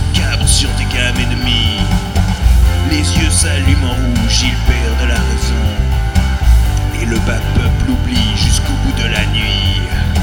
cabre sur des gammes ennemies. Les yeux s'allument en rouge, ils perdent la raison. Et le bas peuple oublie jusqu'au bout de la nuit.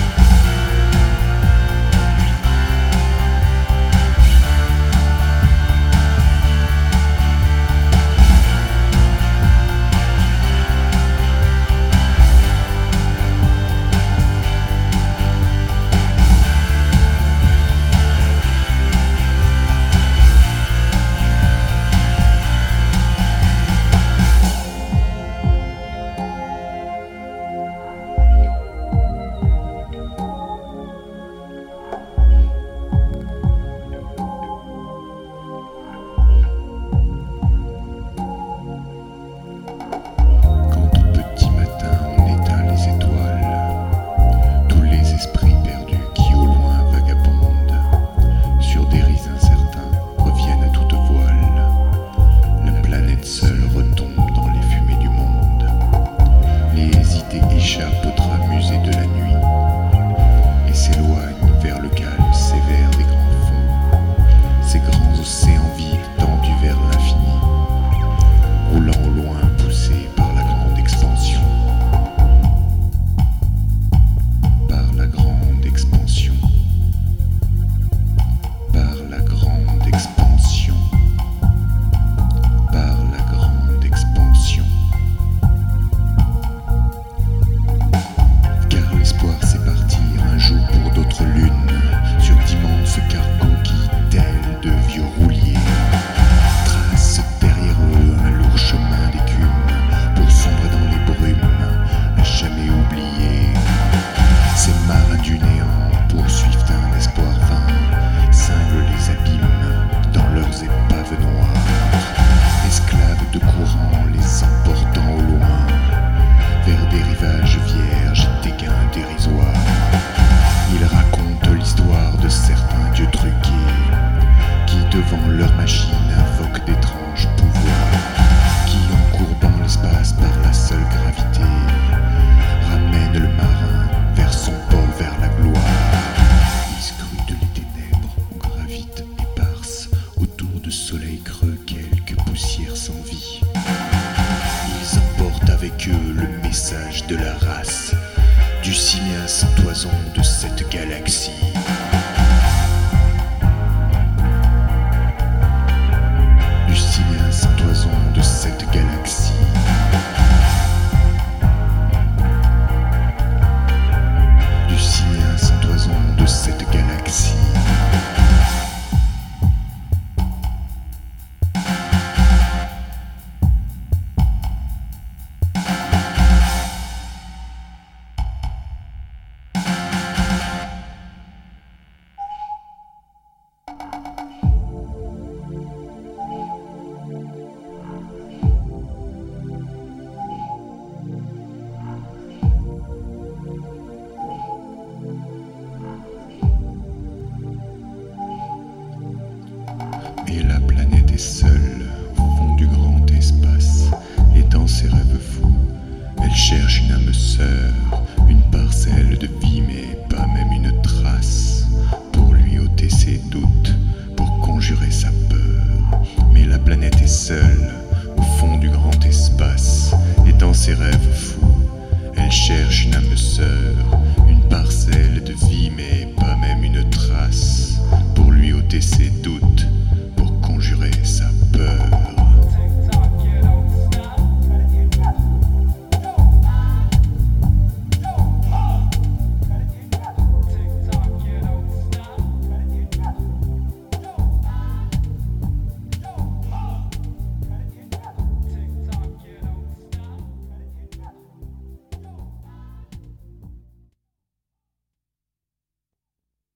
Devant leur machine invoquent d'étranges pouvoirs qui, en courbant l'espace par la seule gravité, ramènent le marin vers son port, vers la gloire. Ils scrutent les ténèbres où gravitent éparses autour de soleils creux quelques poussières sans vie. Ils emportent avec eux le message de la race, du simien sans toison de cette galaxie. De cette galaxie. Du simien sans toison de cette galaxie. Et la planète est seule au fond du grand espace. Et dans ses rêves fous, elle cherche une âme sœur, une parcelle de vie, mais pas même une trace, pour lui ôter ses doutes, pour conjurer sa peur. Mais la planète est seule au fond du grand espace. Et dans ses rêves fous, elle cherche une âme sœur, une parcelle de vie, mais pas même une trace, pour lui ôter ses doutes,